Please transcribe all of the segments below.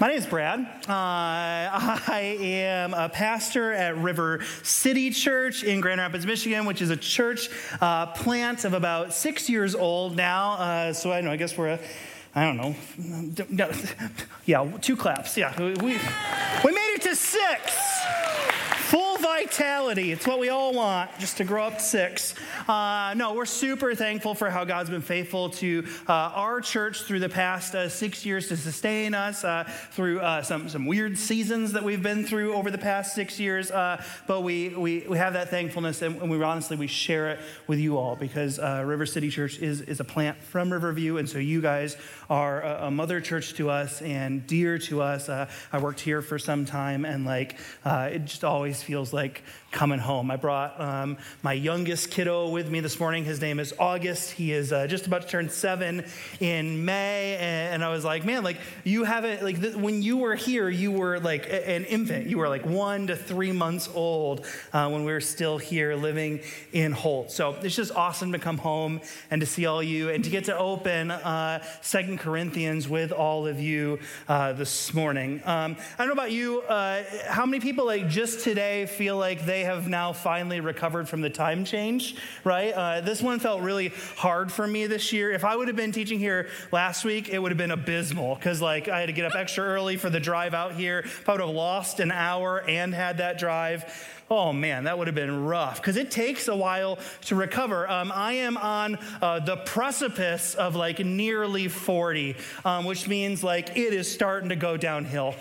My name is Brad. I am a pastor at River City Church in Grand Rapids, Michigan, which is a church plant of about 6 years old now. So I guess we're two claps. Yeah, we made it to 6. Full vitality. It's what we all want, just to grow up to 6. We're super thankful for how God's been faithful to our church through the past 6 years to sustain us through some weird seasons that we've been through over the past 6 years. But we have that thankfulness, and we share it with you all because River City Church is a plant from Riverview, and so you guys are a mother church to us and dear to us. I worked here for some time, and it just always feels like coming home. I brought my youngest kiddo with me this morning. His name is August. He is just about to turn 7 in May, and I was like, man, you haven't, when you were here, you were like an infant. You were like 1 to 3 months old when we were still here living in Holt. So it's just awesome to come home and to see all you and to get to open 2 Corinthians with all of you this morning. I don't know about you, how many people just today feel like they have now finally recovered from the time change, right? This one felt really hard for me this year. If I would have been teaching here last week, it would have been abysmal because I had to get up extra early for the drive out here. If I would have lost an hour and had that drive, oh man, that would have been rough because it takes a while to recover. I am on the precipice of nearly 40, which means it is starting to go downhill.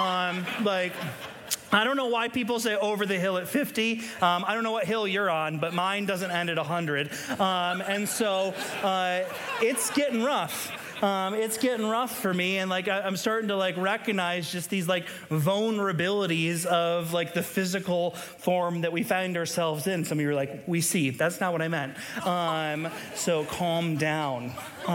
I don't know why people say over the hill at 50. I don't know what hill you're on, but mine doesn't end at 100. And so it's getting rough. It's getting rough for me, and I'm starting to recognize just these vulnerabilities of the physical form that we find ourselves in. Some of you are like, we see. That's not what I meant. So calm down.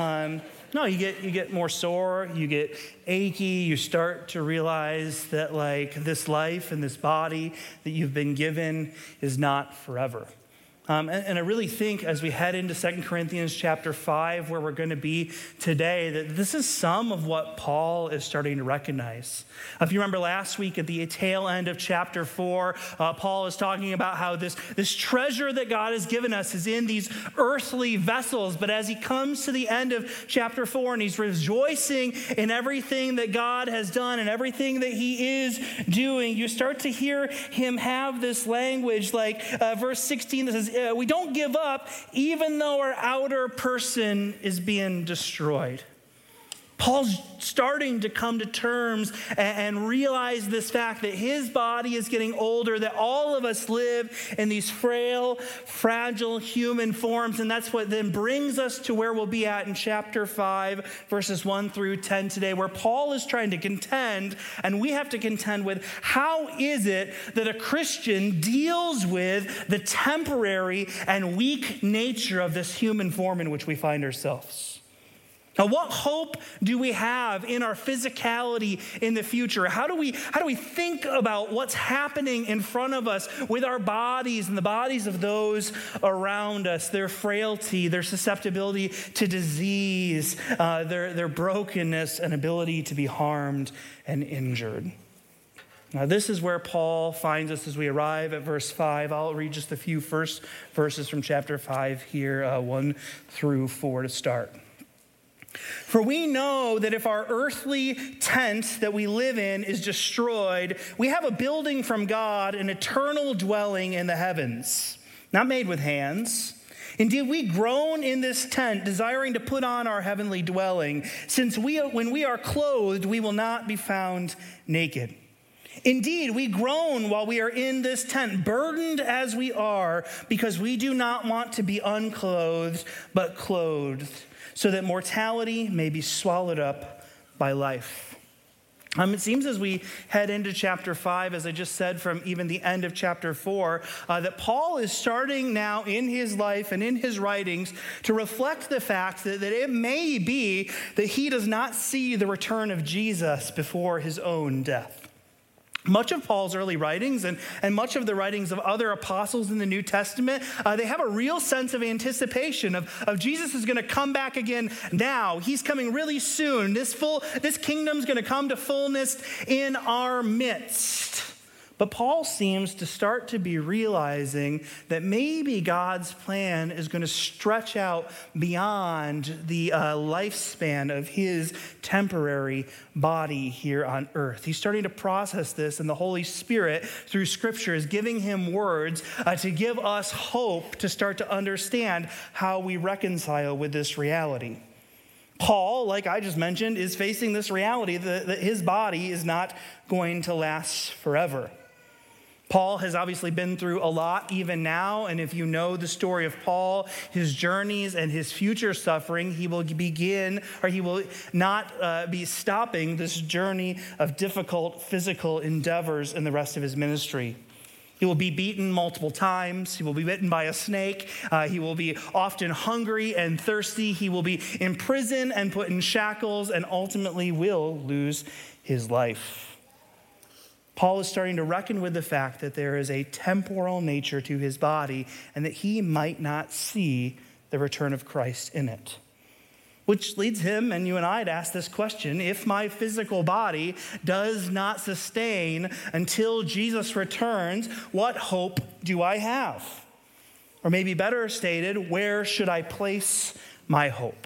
No, you get more sore, you get achy, you start to realize that this life and this body that you've been given is not forever. And I really think as we head into 2 Corinthians chapter 5, where we're going to be today, that this is some of what Paul is starting to recognize. If you remember last week at the tail end of chapter 4, Paul is talking about how this treasure that God has given us is in these earthly vessels. But as he comes to the end of chapter 4 and he's rejoicing in everything that God has done and everything that he is doing, you start to hear him have this language verse 16 that says, we don't give up even though our outer person is being destroyed. Paul's starting to come to terms and realize this fact that his body is getting older, that all of us live in these frail, fragile human forms. And that's what then brings us to where we'll be at in chapter 5, verses 1 through 10 today, where Paul is trying to contend, and we have to contend with, how is it that a Christian deals with the temporary and weak nature of this human form in which we find ourselves? Now, what hope do we have in our physicality in the future? How do we think about what's happening in front of us with our bodies and the bodies of those around us, their frailty, their susceptibility to disease, their brokenness and ability to be harmed and injured? Now, this is where Paul finds us as we arrive at verse 5. I'll read just a few first verses from chapter 5 here, 1 through 4 to start. For we know that if our earthly tent that we live in is destroyed, we have a building from God, an eternal dwelling in the heavens, not made with hands. Indeed, we groan in this tent, desiring to put on our heavenly dwelling, since when we are clothed, we will not be found naked. Indeed, we groan while we are in this tent, burdened as we are, because we do not want to be unclothed, but clothed, so that mortality may be swallowed up by life. It seems as we head into chapter 5, as I just said from even the end of chapter 4, that Paul is starting now in his life and in his writings to reflect the fact that it may be that he does not see the return of Jesus before his own death. Much of Paul's early writings and much of the writings of other apostles in the New Testament, they have a real sense of anticipation of Jesus is going to come back again now. He's coming really soon. This kingdom's going to come to fullness in our midst. But Paul seems to start to be realizing that maybe God's plan is going to stretch out beyond the lifespan of his temporary body here on earth. He's starting to process this, and the Holy Spirit, through Scripture, is giving him words to give us hope to start to understand how we reconcile with this reality. Paul, like I just mentioned, is facing this reality that his body is not going to last forever. Paul has obviously been through a lot even now, and if you know the story of Paul, his journeys and his future suffering, he will not be stopping this journey of difficult physical endeavors in the rest of his ministry. He will be beaten multiple times. He will be bitten by a snake. He will be often hungry and thirsty. He will be in prison and put in shackles and ultimately will lose his life. Paul is starting to reckon with the fact that there is a temporal nature to his body and that he might not see the return of Christ in it. Which leads him and you and I to ask this question: if my physical body does not sustain until Jesus returns, what hope do I have? Or maybe better stated, where should I place my hope?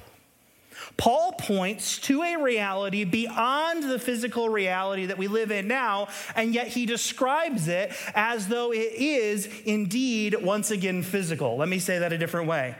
Paul points to a reality beyond the physical reality that we live in now, and yet he describes it as though it is indeed once again physical. Let me say that a different way.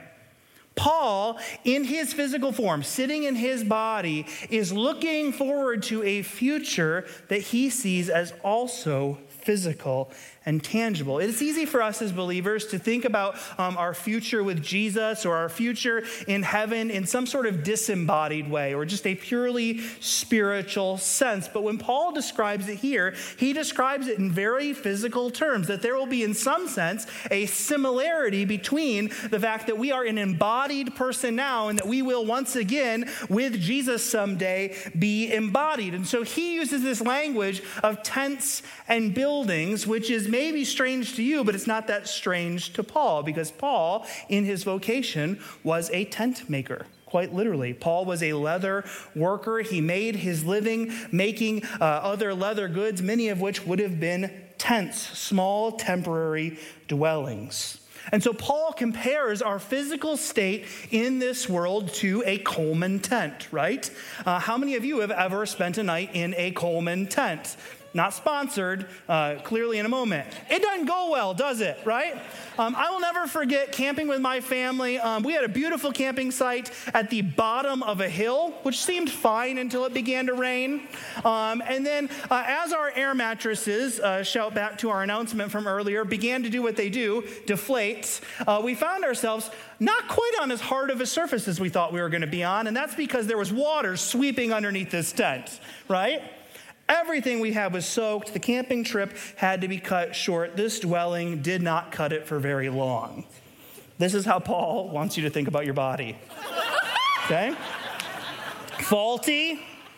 Paul, in his physical form, sitting in his body, is looking forward to a future that he sees as also physical and tangible. It's easy for us as believers to think about our future with Jesus or our future in heaven in some sort of disembodied way or just a purely spiritual sense. But when Paul describes it here, he describes it in very physical terms, that there will be in some sense a similarity between the fact that we are an embodied person now and that we will once again with Jesus someday be embodied. And so he uses this language of tents and buildings, which is maybe strange to you, but it's not that strange to Paul, because Paul, in his vocation, was a tent maker. Quite literally. Paul was a leather worker. He made his living making other leather goods, many of which would have been tents, small temporary dwellings. And so Paul compares our physical state in this world to a Coleman tent, right? How many of you have ever spent a night in a Coleman tent? Not sponsored, clearly in a moment. It doesn't go well, does it, right? I will never forget camping with my family. We had a beautiful camping site at the bottom of a hill, which seemed fine until it began to rain. And then as our air mattresses, shout back to our announcement from earlier, began to do what they do, deflate, we found ourselves not quite on as hard of a surface as we thought we were going to be on, and that's because there was water sweeping underneath this tent, right? Everything we had was soaked. The camping trip had to be cut short. This dwelling did not cut it for very long. This is how Paul wants you to think about your body. Okay? Faulty,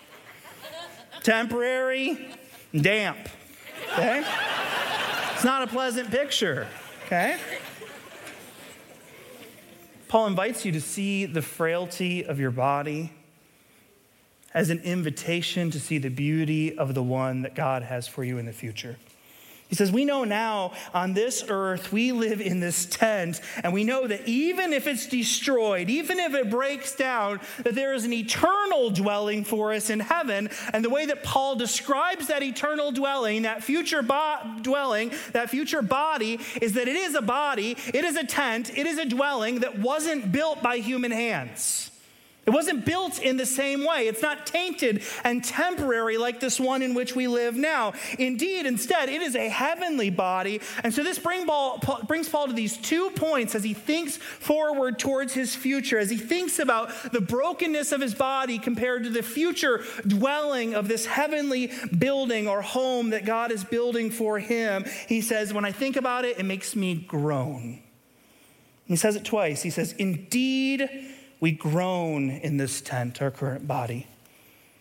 temporary, damp. Okay? It's not a pleasant picture. Okay? Paul invites you to see the frailty of your body as an invitation to see the beauty of the one that God has for you in the future. He says, we know now on this earth, we live in this tent, and we know that even if it's destroyed, even if it breaks down, that there is an eternal dwelling for us in heaven. And the way that Paul describes that eternal dwelling, that future dwelling, that future body, is that it is a body, it is a tent, it is a dwelling that wasn't built by human hands. It wasn't built in the same way. It's not tainted and temporary like this one in which we live now. Indeed, instead, it is a heavenly body. And so this brings Paul to these 2 points as he thinks forward towards his future, as he thinks about the brokenness of his body compared to the future dwelling of this heavenly building or home that God is building for him. He says, when I think about it, it makes me groan. He says it twice. He says, indeed, we groan in this tent, our current body.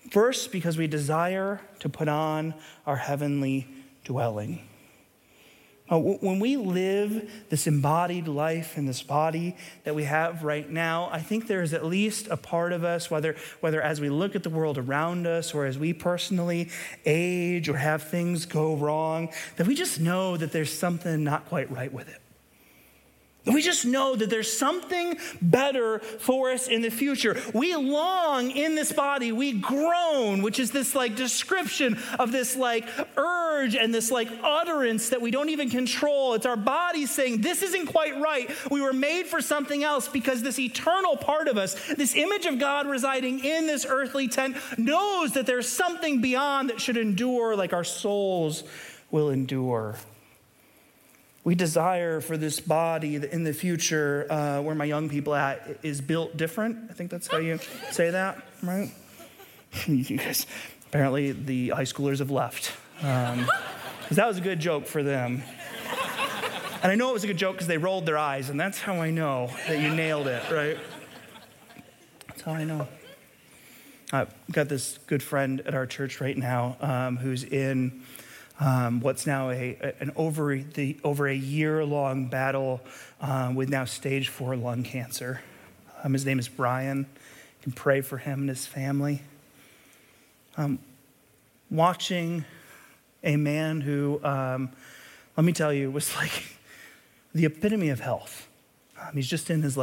First, because we desire to put on our heavenly dwelling. When we live this embodied life in this body that we have right now, I think there is at least a part of us, whether as we look at the world around us or as we personally age or have things go wrong, that we just know that there's something not quite right with it. We just know that there's something better for us in the future. We long in this body, we groan, which is this description of this urge and this utterance that we don't even control. It's our body saying, this isn't quite right. We were made for something else, because this eternal part of us, this image of God residing in this earthly tent, knows that there's something beyond that should endure, like our souls will endure. We desire for this body in the future, where my young people at, is built different. I think that's how you say that, right? You guys, apparently the high schoolers have left. Because that was a good joke for them. And I know it was a good joke because they rolled their eyes, and that's how I know that you nailed it, right? That's how I know. I've got this good friend at our church right now who's in what's now an over a year-long battle with now stage 4 lung cancer. His name is Brian. You can pray for him and his family. Watching a man who, let me tell you, was the epitome of health. He's just in his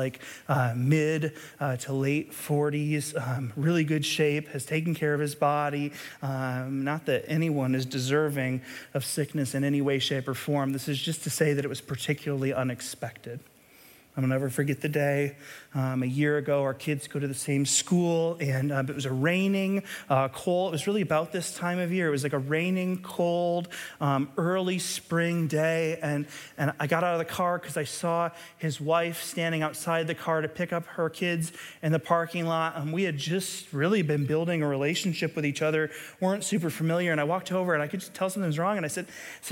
mid to late 40s, really good shape, has taken care of his body. Not that anyone is deserving of sickness in any way, shape, or form. This is just to say that it was particularly unexpected. I'll never forget the day. A year ago, our kids go to the same school, and it was a raining, cold. It was really about this time of year. It was a raining, cold, early spring day, and I got out of the car because I saw his wife standing outside the car to pick up her kids in the parking lot. And we had just really been building a relationship with each other, weren't super familiar, and I walked over, and I could just tell something was wrong, and I said,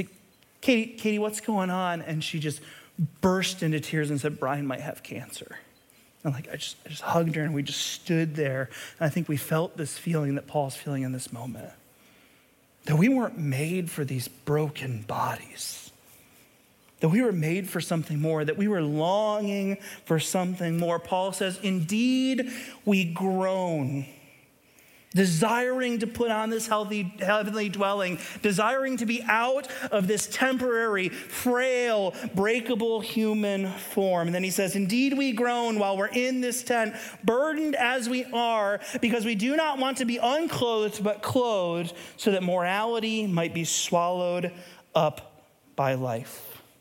Katie, what's going on? And she just burst into tears and said, Brian might have cancer. And I just hugged her, and we just stood there. And I think we felt this feeling that Paul's feeling in this moment. That we weren't made for these broken bodies. That we were made for something more. That we were longing for something more. Paul says, indeed, we groan, desiring to put on this heavenly dwelling, desiring to be out of this temporary, frail, breakable human form. And then he says, indeed we groan while we're in this tent, burdened as we are, because we do not want to be unclothed, but clothed, so that morality might be swallowed up by life.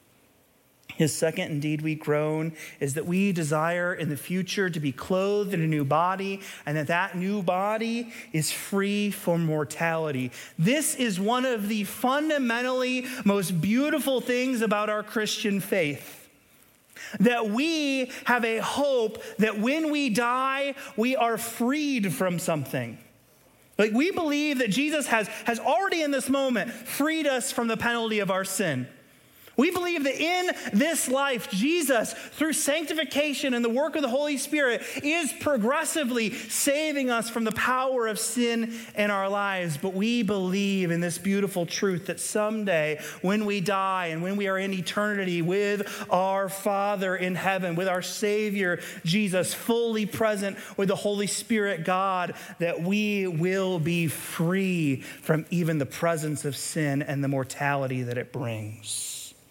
His second, indeed we groan, is that we desire in the future to be clothed in a new body, and that new body is free from mortality. This is one of the fundamentally most beautiful things about our Christian faith. That we have a hope that when we die, we are freed from something. We believe that Jesus has already in this moment freed us from the penalty of our sin. We believe that in this life, Jesus, through sanctification and the work of the Holy Spirit, is progressively saving us from the power of sin in our lives. But we believe in this beautiful truth that someday, when we die and when we are in eternity with our Father in heaven, with our Savior, Jesus, fully present with the Holy Spirit, God, that we will be free from even the presence of sin and the mortality that it brings.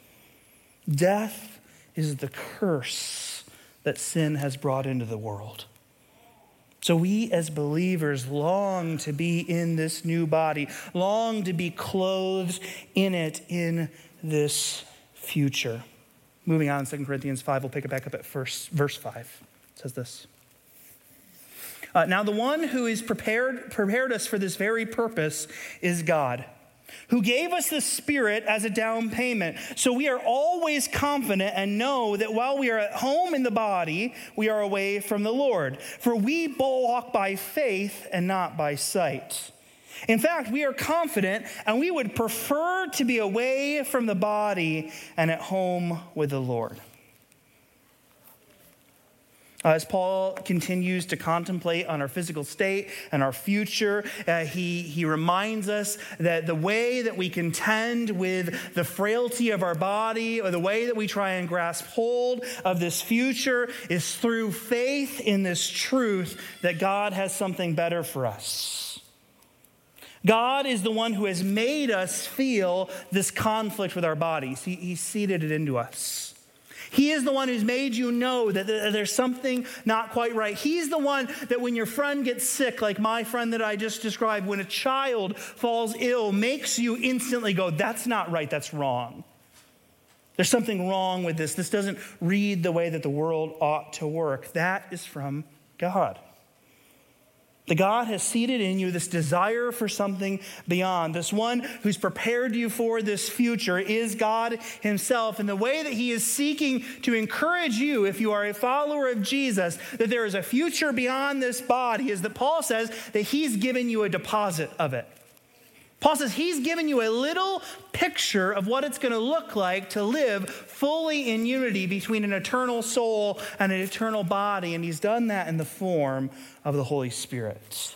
Death is the curse that sin has brought into the world. So we as believers long to be in this new body, long to be clothed in it in this future. Moving on, 2 Corinthians 5, we'll pick it back up at verse 5. It says this. Now the one who is prepared us for this very purpose is God, who gave us the Spirit as a down payment. So we are always confident and know that while we are at home in the body, we are away from the Lord. For we walk by faith and not by sight. In fact, we are confident and we would prefer to be away from the body and at home with the Lord. As Paul continues to contemplate on our physical state and our future, he reminds us that the way that we contend with the frailty of our body, or the way that we try and grasp hold of this future, is through faith in this truth that God has something better for us. God is the one who has made us feel this conflict with our bodies. He seeded it into us. He is the one who's made you know that there's something not quite right. He's the one that when your friend gets sick, like my friend that I just described, when a child falls ill, makes you instantly go, that's not right, that's wrong. There's something wrong with this. This doesn't read the way that the world ought to work. That is from God. That God has seeded in you this desire for something beyond. This one who's prepared you for this future is God himself. And the way that he is seeking to encourage you, if you are a follower of Jesus, that there is a future beyond this body, is that Paul says that he's given you a deposit of it. Paul says he's given you a little picture of what it's going to look like to live fully in unity between an eternal soul and an eternal body. And he's done that in the form of the Holy Spirit.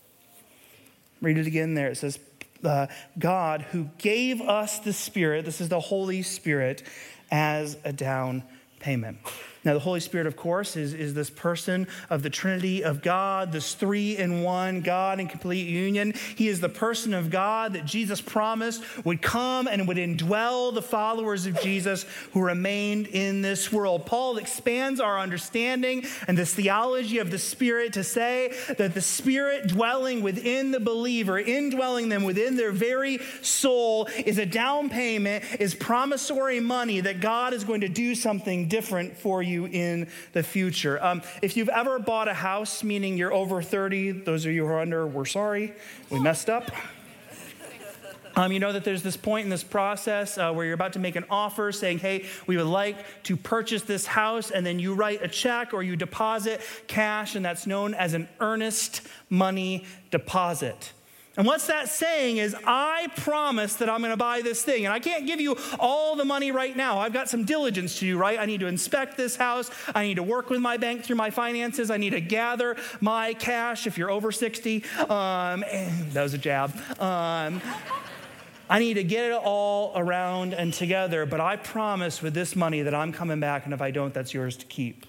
Read it again there. It says, God who gave us the Spirit, this is the Holy Spirit, as a down payment. Now, the Holy Spirit, of course, is this person of the Trinity of God, this three-in-one God in complete union. He is the person of God that Jesus promised would come and would indwell the followers of Jesus who remained in this world. Paul expands our understanding and this theology of the Spirit to say that the Spirit dwelling within the believer, indwelling them within their very soul, is a down payment, is promissory money that God is going to do something different for you in the future. If you've ever bought a house, meaning you're over 30, those of you who are under, we're sorry, we messed up. You know that there's this point in this process where you're about to make an offer saying, hey, we would like to purchase this house, and then you write a check or you deposit cash, and that's known as an earnest money deposit. And what's that saying is, I promise that I'm going to buy this thing. And I can't give you all the money right now. I've got some diligence to do, right? I need to inspect this house. I need to work with my bank through my finances. I need to gather my cash if you're over 60. That was a jab. I need to get it all around and together. But I promise with this money that I'm coming back. And if I don't, that's yours to keep.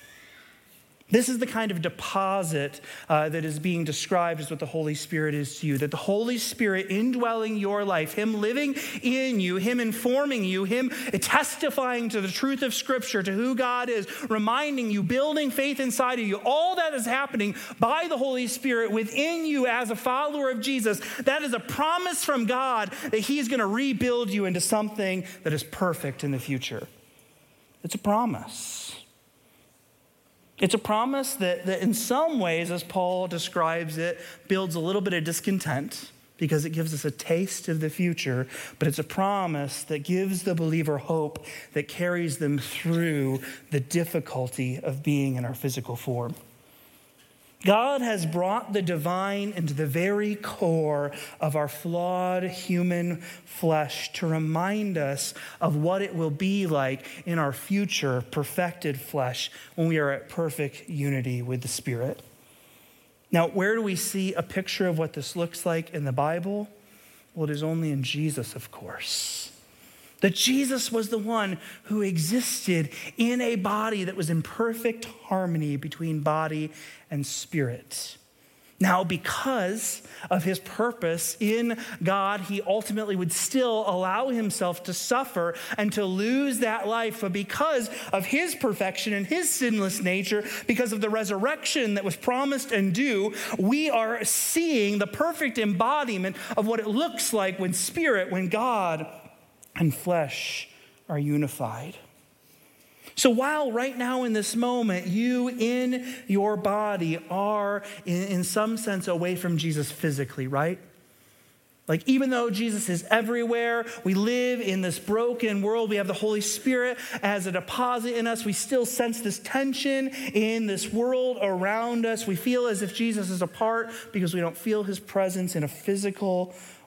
This is the kind of deposit that is being described as what the Holy Spirit is to you. That the Holy Spirit indwelling your life, him living in you, him informing you, him testifying to the truth of Scripture, to who God is, reminding you, building faith inside of you. All that is happening by the Holy Spirit within you as a follower of Jesus. That is a promise from God that he's going to rebuild you into something that is perfect in the future. It's a promise. It's a promise that in some ways, as Paul describes it, builds a little bit of discontent because it gives us a taste of the future, but it's a promise that gives the believer hope that carries them through the difficulty of being in our physical form. God has brought the divine into the very core of our flawed human flesh to remind us of what it will be like in our future perfected flesh when we are at perfect unity with the Spirit. Now, where do we see a picture of what this looks like in the Bible? Well, it is only in Jesus, of course. That Jesus was the one who existed in a body that was in perfect harmony between body and spirit. Now, because of his purpose in God, he ultimately would still allow himself to suffer and to lose that life. But because of his perfection and his sinless nature, because of the resurrection that was promised and due, we are seeing the perfect embodiment of what it looks like when spirit, when God and flesh are unified. So while right now in this moment, you in your body are in some sense away from Jesus physically, right? Like even though Jesus is everywhere, we live in this broken world, we have the Holy Spirit as a deposit in us, we still sense this tension in this world around us. We feel as if Jesus is apart because we don't feel his presence in a physical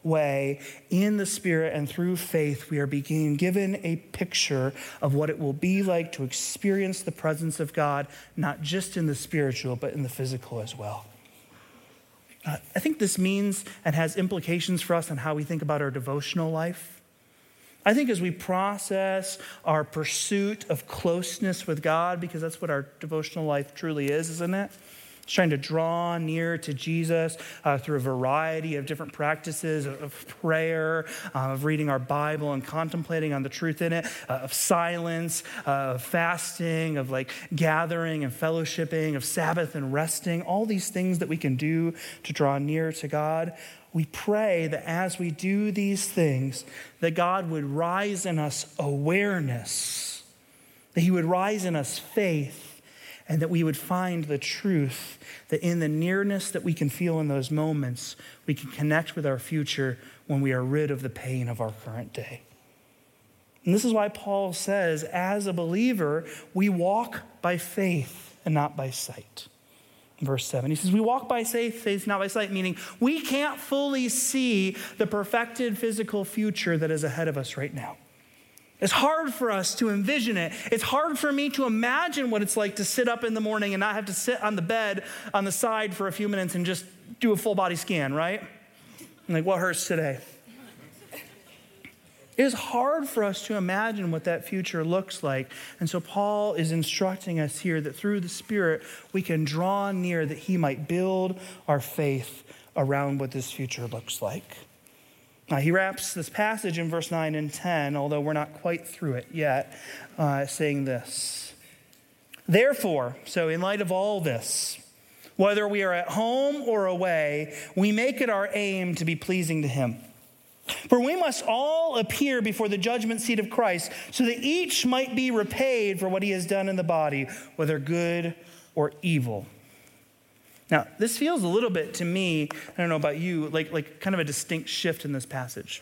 way, in the Spirit and through faith, we are being given a picture of what it will be like to experience the presence of God, not just in the spiritual, but in the physical as well. I think this means and has implications for us on how we think about our devotional life. I think as we process our pursuit of closeness with God, because that's what our devotional life truly is, isn't it? It's trying to draw near to Jesus through a variety of different practices of prayer, of reading our Bible and contemplating on the truth in it, of silence, of fasting, of like gathering and fellowshipping, of Sabbath and resting, all these things that we can do to draw near to God. We pray that as we do these things, that God would rise in us awareness, that he would rise in us faith, and that we would find the truth that in the nearness that we can feel in those moments, we can connect with our future when we are rid of the pain of our current day. And this is why Paul says, as a believer, we walk by faith and not by sight. In verse 7, he says, we walk by faith, not by sight, meaning we can't fully see the perfected physical future that is ahead of us right now. It's hard for us to envision it. It's hard for me to imagine what it's like to sit up in the morning and not have to sit on the bed on the side for a few minutes and just do a full body scan, right? Like, what hurts today? It is hard for us to imagine what that future looks like. And so Paul is instructing us here that through the Spirit, we can draw near that he might build our faith around what this future looks like. Now, he wraps this passage in verse 9 and 10, although we're not quite through it yet, saying this. Therefore, so in light of all this, whether we are at home or away, we make it our aim to be pleasing to him. For we must all appear before the judgment seat of Christ, so that each might be repaid for what he has done in the body, whether good or evil. Now, this feels a little bit to me, I don't know about you, like kind of a distinct shift in this passage.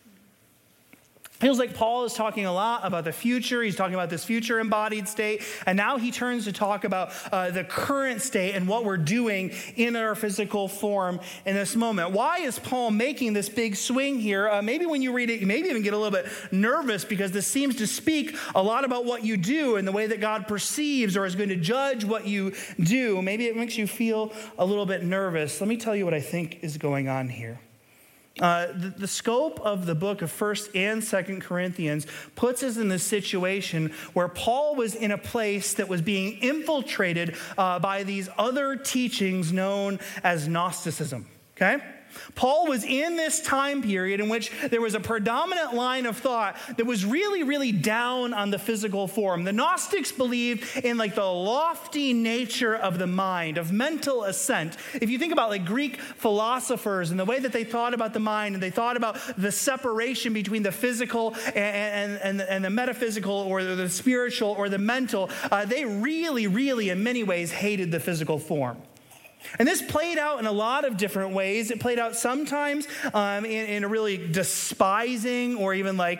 Feels like Paul is talking a lot about the future. He's talking about this future embodied state. And now he turns to talk about the current state and what we're doing in our physical form in this moment. Why is Paul making this big swing here? Maybe when you read it, you maybe even get a little bit nervous because this seems to speak a lot about what you do and the way that God perceives or is going to judge what you do. Maybe it makes you feel a little bit nervous. Let me tell you what I think is going on here. The scope of the book of 1st and 2nd Corinthians puts us in this situation where Paul was in a place that was being infiltrated by these other teachings known as Gnosticism, okay? Paul was in this time period in which there was a predominant line of thought that was really, really down on the physical form. The Gnostics believed in like the lofty nature of the mind, of mental ascent. If you think about like Greek philosophers and the way that they thought about the mind and they thought about the separation between the physical and the metaphysical or the spiritual or the mental, they really, really in many ways hated the physical form. And this played out in a lot of different ways. It played out sometimes in a really despising or even like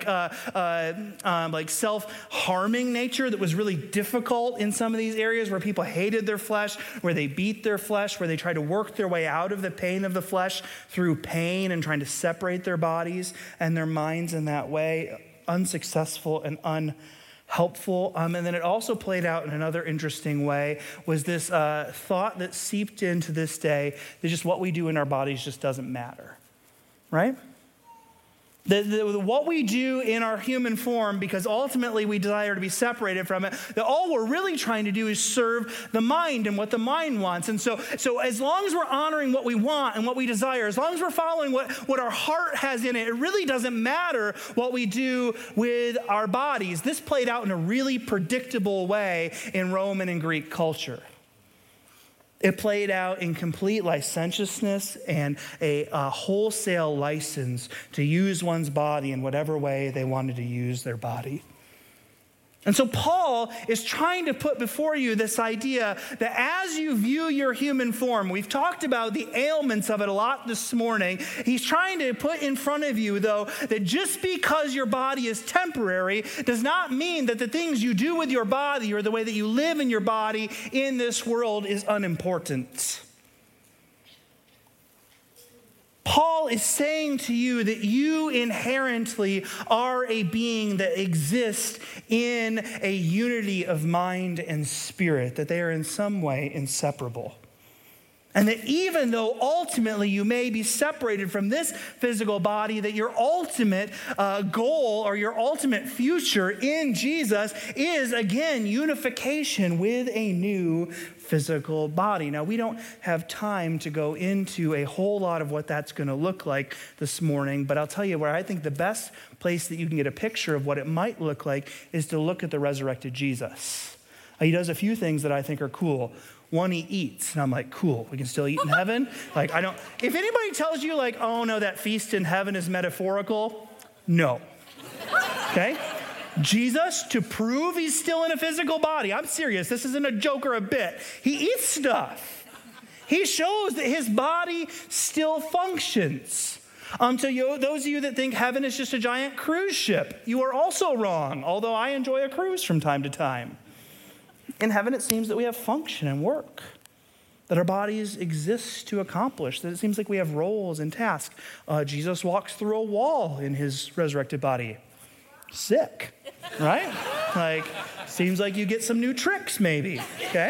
self-harming nature that was really difficult in some of these areas where people hated their flesh, where they beat their flesh, where they tried to work their way out of the pain of the flesh through pain and trying to separate their bodies and their minds in that way. Unsuccessful and unhelpful. And then it also played out in another interesting way was this thought that seeped into this day that just what we do in our bodies just doesn't matter, right? What we do in our human form, because ultimately we desire to be separated from it, that all we're really trying to do is serve the mind and what the mind wants. And so as long as we're honoring what we want and what we desire, as long as we're following what our heart has in it, it really doesn't matter what we do with our bodies. This played out in a really predictable way in Roman and Greek culture. It played out in complete licentiousness and a wholesale license to use one's body in whatever way they wanted to use their body. And so Paul is trying to put before you this idea that as you view your human form, we've talked about the ailments of it a lot this morning. He's trying to put in front of you, though, that just because your body is temporary does not mean that the things you do with your body or the way that you live in your body in this world is unimportant. Paul is saying to you that you inherently are a being that exists in a unity of mind and spirit, that they are in some way inseparable. And that even though ultimately you may be separated from this physical body, that your ultimate goal or your ultimate future in Jesus is, again, unification with a new physical body. Now, we don't have time to go into a whole lot of what that's going to look like this morning, but I'll tell you where I think the best place that you can get a picture of what it might look like is to look at the resurrected Jesus. He does a few things that I think are cool. One, he eats. And I'm like, cool, we can still eat in heaven? If anybody tells you like, oh no, that feast in heaven is metaphorical, no. Okay? Jesus, to prove he's still in a physical body, I'm serious, this isn't a joke or a bit. He eats stuff. He shows that his body still functions. Those of you that think heaven is just a giant cruise ship, you are also wrong, although I enjoy a cruise from time to time. In heaven, it seems that we have function and work, that our bodies exist to accomplish, that it seems like we have roles and tasks. Jesus walks through a wall in his resurrected body. Sick, right? Seems like you get some new tricks maybe, okay?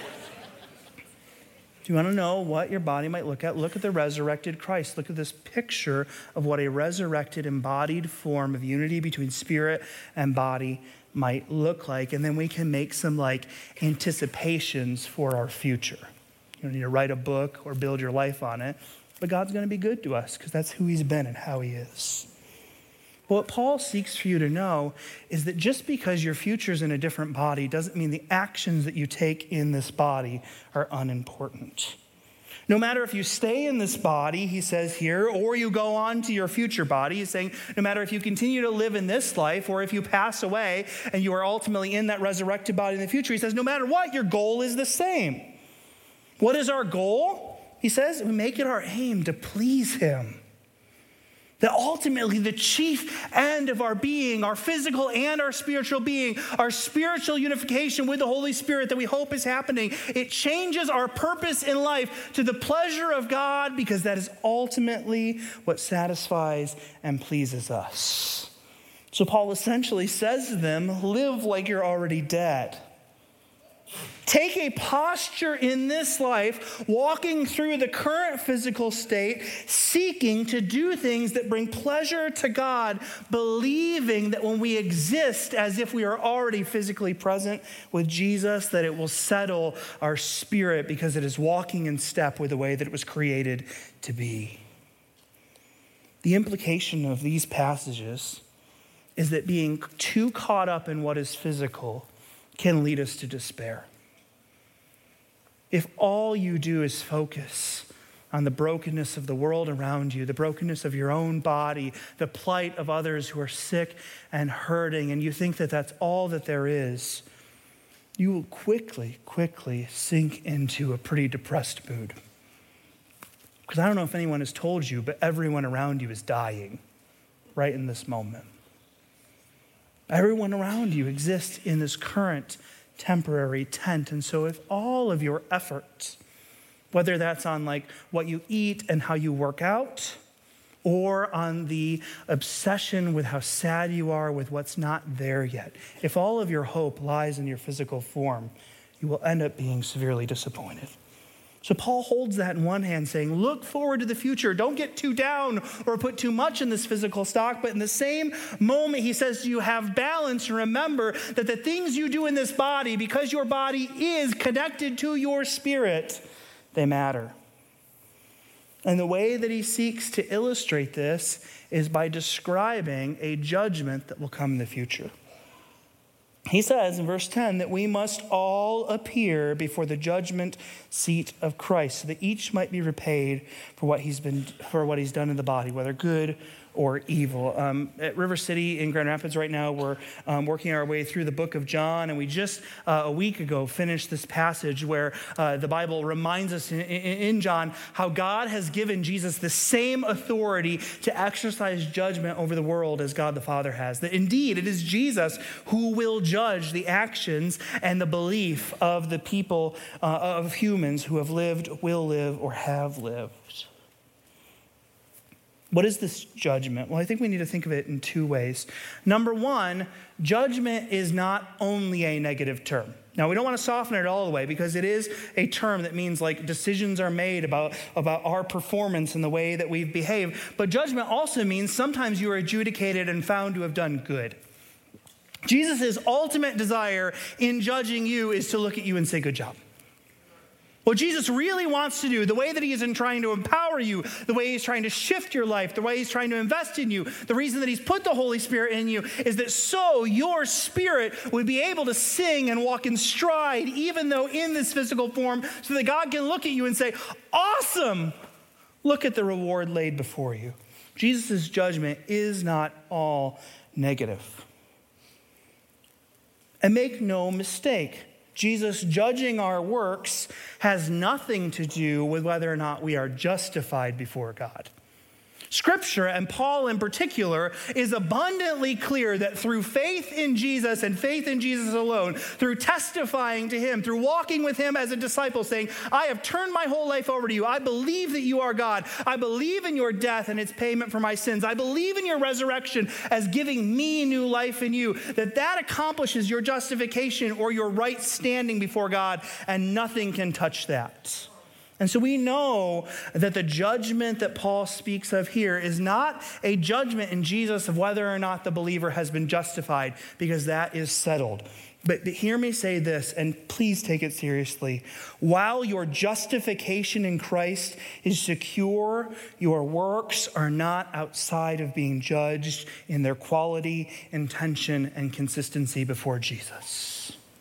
Do you want to know what your body might look at? Look at the resurrected Christ. Look at this picture of what a resurrected, embodied form of unity between spirit and body might look like, and then we can make some anticipations for our future. You don't need to write a book or build your life on it, but God's going to be good to us because that's who he's been and how he is. But what Paul seeks for you to know is that just because your future's in a different body doesn't mean the actions that you take in this body are unimportant. No matter if you stay in this body, he says here, or you go on to your future body, he's saying no matter if you continue to live in this life or if you pass away and you are ultimately in that resurrected body in the future, he says no matter what, your goal is the same. What is our goal? He says we make it our aim to please him. That ultimately the chief end of our being, our physical and our spiritual being, our spiritual unification with the Holy Spirit that we hope is happening, it changes our purpose in life to the pleasure of God because that is ultimately what satisfies and pleases us. So Paul essentially says to them, live like you're already dead. Take a posture in this life, walking through the current physical state, seeking to do things that bring pleasure to God, believing that when we exist as if we are already physically present with Jesus, that it will settle our spirit because it is walking in step with the way that it was created to be. The implication of these passages is that being too caught up in what is physical can lead us to despair. If all you do is focus on the brokenness of the world around you, the brokenness of your own body, the plight of others who are sick and hurting, and you think that that's all that there is, you will quickly sink into a pretty depressed mood. Because I don't know if anyone has told you, but everyone around you is dying right in this moment. Everyone around you exists in this current temporary tent. And so if all of your efforts, whether that's on what you eat and how you work out, or on the obsession with how sad you are with what's not there yet, if all of your hope lies in your physical form, you will end up being severely disappointed. So Paul holds that in one hand, saying, look forward to the future. Don't get too down or put too much in this physical stock. But in the same moment, he says to you, have balance and remember that the things you do in this body, because your body is connected to your spirit, they matter. And the way that he seeks to illustrate this is by describing a judgment that will come in the future. He says in verse 10 that we must all appear before the judgment seat of Christ, so that each might be repaid for what he's done in the body, whether good or evil. At River City in Grand Rapids right now, we're working our way through the book of John, and we just a week ago finished this passage where the Bible reminds us in John how God has given Jesus the same authority to exercise judgment over the world as God the Father has. That indeed it is Jesus who will judge the actions and the belief of the people, of humans who have lived, will live, or have lived. What is this judgment? Well, I think we need to think of it in two ways. Number one, judgment is not only a negative term. Now, we don't want to soften it all the way because it is a term that means like decisions are made about our performance and the way that we've behaved. But judgment also means sometimes you are adjudicated and found to have done good. Jesus' ultimate desire in judging you is to look at you and say, good job. What Jesus really wants to do, the way that he is in trying to empower you, the way he's trying to shift your life, the way he's trying to invest in you, the reason that he's put the Holy Spirit in you is that so your spirit would be able to sing and walk in stride, even though in this physical form, so that God can look at you and say, awesome, look at the reward laid before you. Jesus' judgment is not all negative. And make no mistake, Jesus judging our works has nothing to do with whether or not we are justified before God. Scripture, and Paul in particular, is abundantly clear that through faith in Jesus and faith in Jesus alone, through testifying to him, through walking with him as a disciple, saying, I have turned my whole life over to you. I believe that you are God. I believe in your death and its payment for my sins. I believe in your resurrection as giving me new life in you, that accomplishes your justification or your right standing before God, and nothing can touch that. And so we know that the judgment that Paul speaks of here is not a judgment in Jesus of whether or not the believer has been justified, because that is settled. But hear me say this, and please take it seriously. While your justification in Christ is secure, your works are not outside of being judged in their quality, intention, and consistency before Jesus.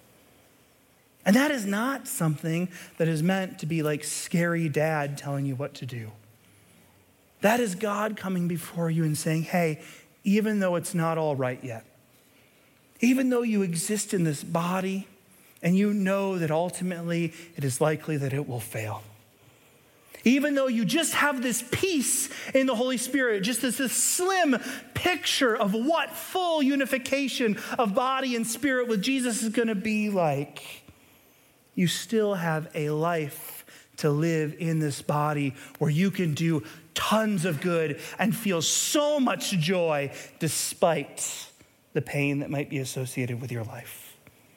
And that is not something that is meant to be like scary dad telling you what to do. That is God coming before you and saying, hey, even though it's not all right yet, even though you exist in this body and you know that ultimately it is likely that it will fail, even though you just have this peace in the Holy Spirit, just this slim picture of what full unification of body and spirit with Jesus is going to be like, you still have a life to live in this body where you can do tons of good and feel so much joy despite the pain that might be associated with your life.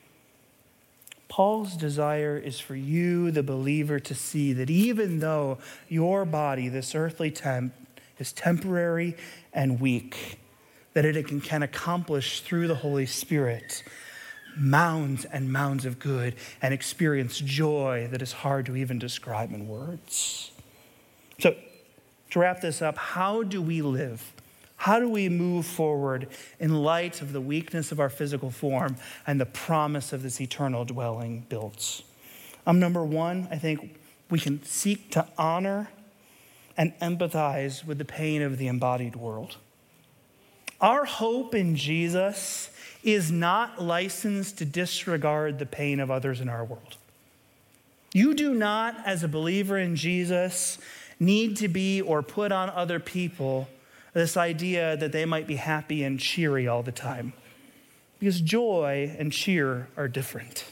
Paul's desire is for you, the believer, to see that even though your body, this earthly temp, is temporary and weak, that it can accomplish through the Holy Spirit mounds and mounds of good and experience joy that is hard to even describe in words. So, to wrap this up, how do we live? How do we move forward in light of the weakness of our physical form and the promise of this eternal dwelling built? Number one, I think we can seek to honor and empathize with the pain of the embodied world. Our hope in Jesus is not licensed to disregard the pain of others in our world. You do not, as a believer in Jesus, need to be or put on other people this idea that they might be happy and cheery all the time, because joy and cheer are different.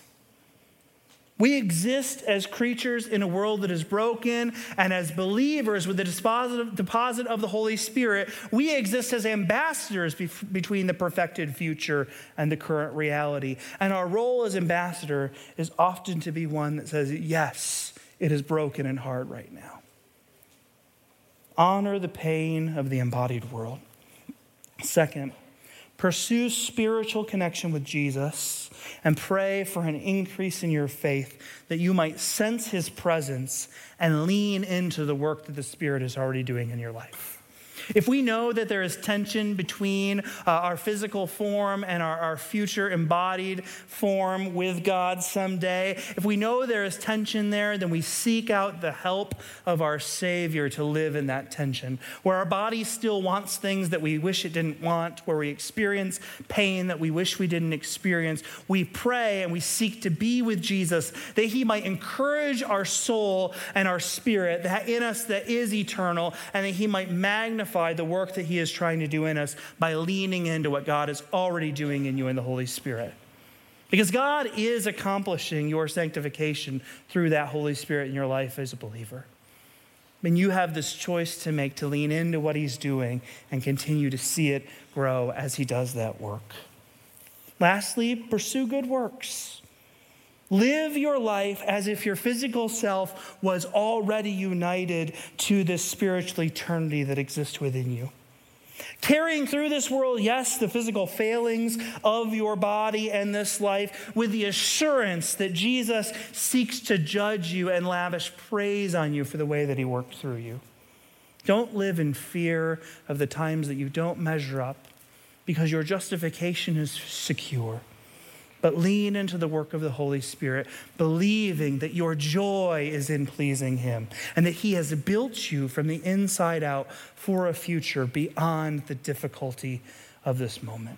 We exist as creatures in a world that is broken, and as believers with the deposit of the Holy Spirit, we exist as ambassadors between the perfected future and the current reality. And our role as ambassador is often to be one that says, yes, it is broken and hard right now. Honor the pain of the embodied world. Second, pursue spiritual connection with Jesus and pray for an increase in your faith that you might sense his presence and lean into the work that the Spirit is already doing in your life. If we know that there is tension between our physical form and our future embodied form with God someday, if we know there is tension there, then we seek out the help of our Savior to live in that tension. Where our body still wants things that we wish it didn't want, where we experience pain that we wish we didn't experience, we pray and we seek to be with Jesus that he might encourage our soul and our spirit that in us that is eternal, and that he might magnify the work that he is trying to do in us by leaning into what God is already doing in you in the Holy Spirit. Because God is accomplishing your sanctification through that Holy Spirit in your life as a believer. And you have this choice to make, to lean into what he's doing and continue to see it grow as he does that work. Lastly, pursue good works. Live your life as if your physical self was already united to this spiritual eternity that exists within you. Carrying through this world, yes, the physical failings of your body and this life, with the assurance that Jesus seeks to judge you and lavish praise on you for the way that he worked through you. Don't live in fear of the times that you don't measure up, because your justification is secure. But lean into the work of the Holy Spirit, believing that your joy is in pleasing him and that he has built you from the inside out for a future beyond the difficulty of this moment.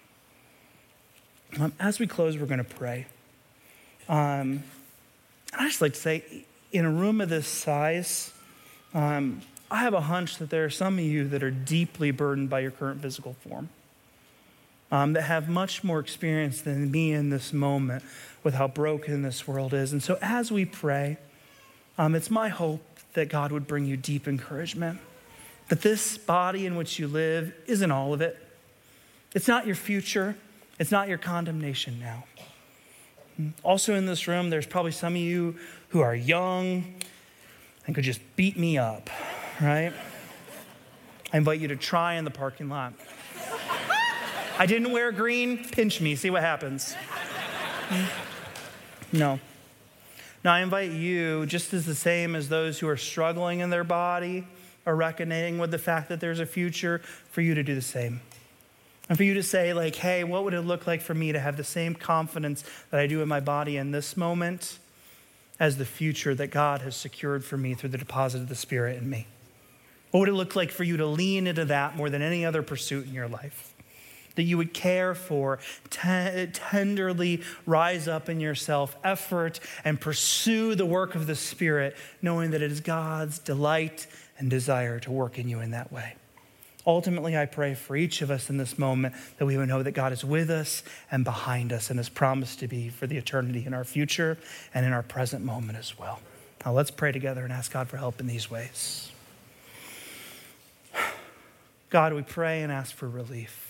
As we close, we're going to pray. I'd just like to say, in a room of this size, I have a hunch that there are some of you that are deeply burdened by your current physical form. That have much more experience than me in this moment with how broken this world is. And so as we pray, it's my hope that God would bring you deep encouragement, that this body in which you live isn't all of it. It's not your future. It's not your condemnation now. Also in this room, there's probably some of you who are young and could just beat me up, right? I invite you to try in the parking lot. I didn't wear green, pinch me, see what happens. No. Now I invite you, just as the same as those who are struggling in their body or reckoning with the fact that there's a future, for you to do the same. And for you to say, like, hey, what would it look like for me to have the same confidence that I do in my body in this moment as the future that God has secured for me through the deposit of the Spirit in me? What would it look like for you to lean into that more than any other pursuit in your life? That you would care for, tenderly rise up in yourself, effort, and pursue the work of the Spirit, knowing that it is God's delight and desire to work in you in that way. Ultimately, I pray for each of us in this moment that we would know that God is with us and behind us and has promised to be for the eternity in our future and in our present moment as well. Now let's pray together and ask God for help in these ways. God, we pray and ask for relief.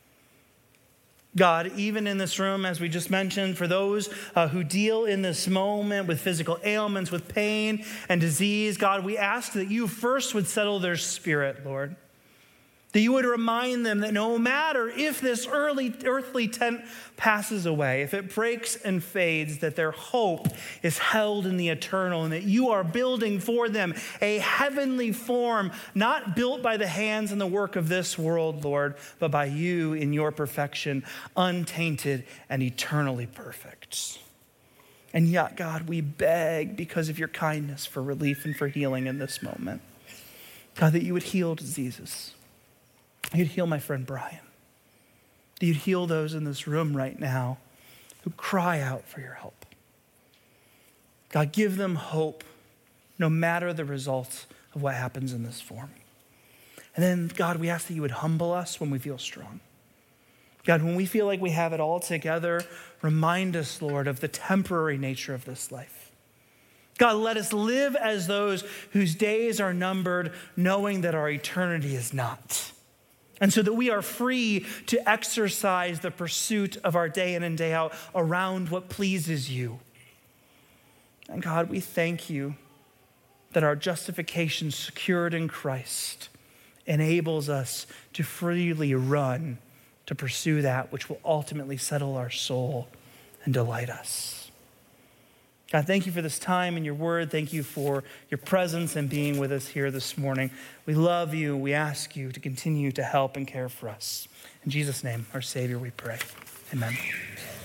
God, even in this room, as we just mentioned, for those who deal in this moment with physical ailments, with pain and disease, God, we ask that you first would settle their spirit, Lord. That you would remind them that no matter if this earthly tent passes away, if it breaks and fades, that their hope is held in the eternal and that you are building for them a heavenly form, not built by the hands and the work of this world, Lord, but by you in your perfection, untainted and eternally perfect. And yet, God, we beg because of your kindness for relief and for healing in this moment. God, that you would heal diseases. You'd heal my friend Brian. You'd heal those in this room right now who cry out for your help. God, give them hope no matter the results of what happens in this form. And then, God, we ask that you would humble us when we feel strong. God, when we feel like we have it all together, remind us, Lord, of the temporary nature of this life. God, let us live as those whose days are numbered, knowing that our eternity is not. And so that we are free to exercise the pursuit of our day in and day out around what pleases you. And God, we thank you that our justification secured in Christ enables us to freely run to pursue that which will ultimately settle our soul and delight us. God, thank you for this time in your word. Thank you for your presence and being with us here this morning. We love you. We ask you to continue to help and care for us. In Jesus' name, our Savior, we pray. Amen.